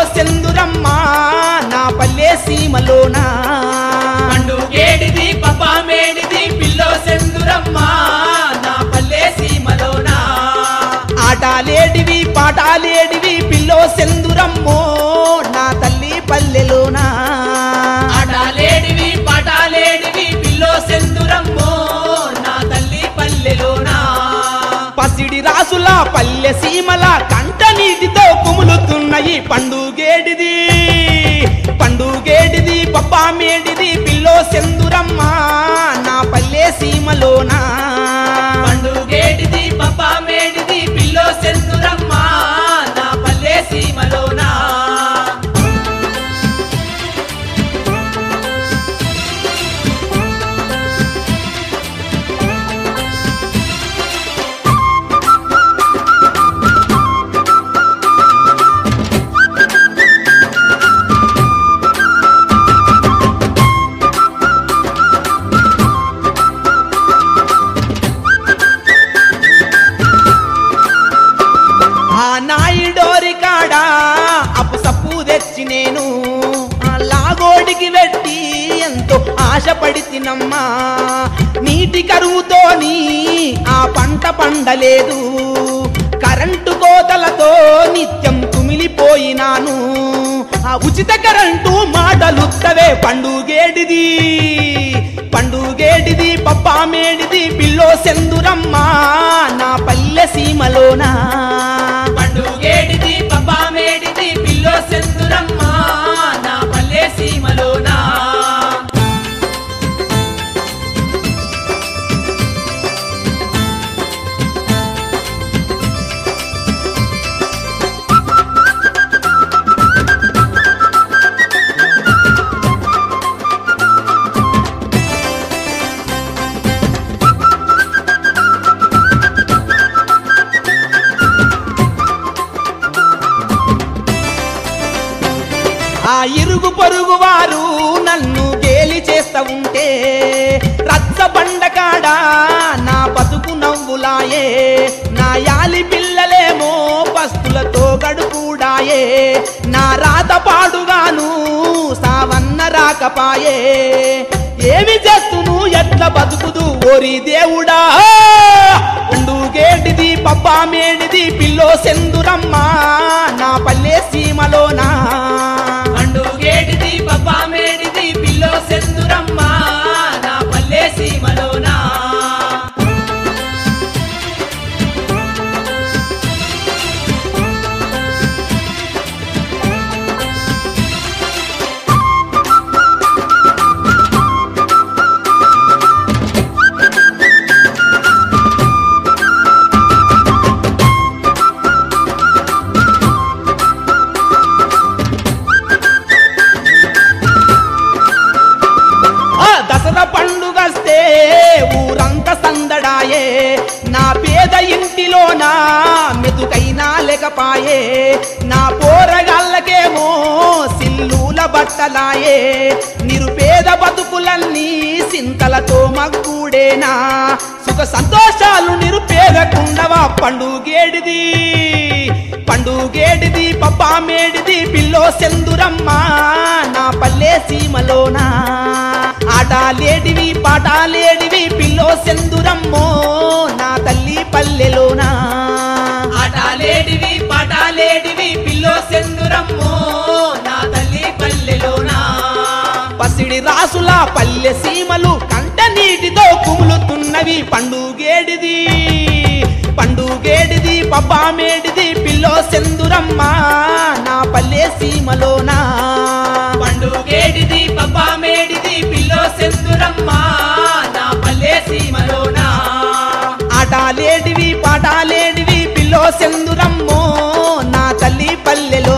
సెందురమ్మ నా పల్లె సీమలోనా పండుగేడిది పపామేడిది పిల్లో సెందురమ్మ నా పల్లె సీమలోనా ఆటాలేడివి పాటాలేడివి పిల్లో సెందురమ్మో నా తల్లి పల్లెలోనా ఆటలేడివి పాటలేడివి పిల్లో సెందురమ్మో నా తల్లి పల్లెలోనా పసిడి రాసుల పల్లె సీమల కంట నీటితో కుములుతున్నాయి పండుగేడిది పండుగేడిది పప్పామేడిది పిల్లో సెందురమ్మ నా పల్లె సీమలోనా పండుగేడిది పపామేడిది పిల్లో సెందురమ్మ నా పల్లె సీమలోనా ఆ నాయుడోరి కాడ అప్పుసప్పు తెచ్చి నేను ఆ లాగోడికి వెట్టి ఎంతో ఆశపడి తినమ్మా నీటి కరువుతోని ఆ పంట పండలేదు కరెంటు కోతలతో నిత్యం కుమిలిపోయినాను ఆ ఉచిత కరెంటు మాటలుత్తవే పండుగేడిది పండుగేడిది పప్పామేడిది పిల్లో సెందురమ్మ నా పల్లె సీమలోనా పండుగేడిది పపామేడిది పిల్లో సెందురమ్మ నా పల్లె సీమలోనా ఆ ఇరుగు పొరుగు వారు నన్ను గేలి చేస్తా ఉంటే రచ్చబండకాడా నా బతుకు నవ్వులాయే నా యాలి పిల్లలేమో పస్తులతో గడుపుడాయే నా రాత పాడుగాను సావన్న రాకపాయే ఏమి చేస్తును ఎట్ల బతుకుదు ఓరి దేవుడా పండుగేడిది పప్పామేడిది పిల్లో సెందురమ్మ నా పల్లె సీమలోనా పండుగేడిది పపామేడిది పిల్లో సెందురమ్మ నా పల్లె సీమలోనా దసరా పండుగస్తే ఊరంతా సందడాయే నా పేద ఇంటిలోనా మెతుకైనా లేకపాయే నా పోరగాళ్ళకేమో సిల్లుల బట్టలాయే నిరుపేద బతుకులన్నీ సింతలతో మగ్గుడేనా సుఖ సంతోషాలు నిరుపేదకుండవా పండుగేడిది పండుగేడిది పప్పామేడిది పిల్లో సెందురమ్మ నా పల్లె సీమలోనా ఆటలేడివి పాటలేడివి పిల్లో సెందురమ్మో నా తల్లి పల్లెలోనా ఆటలేడివి పాటలేడివి పిల్లో సెందురమ్మో నా తల్లి పల్లెలోనా పసిడి రాసుల పల్లె సీమలు కంట నీటితో కుములుతున్నవి పండుగేడిది పండుగేడిది పప్పామేడిది పిల్లో సెందురమ్మ నా పల్లె సీమలోనా పండుగేడిది పపామేడిది పిల్లో సెందురమ్మ నా పల్లె సీమలోనా ఆటలేడివి పాటలేడివి పిల్లో సెందురమ్మో నా తల్లి పల్లెలో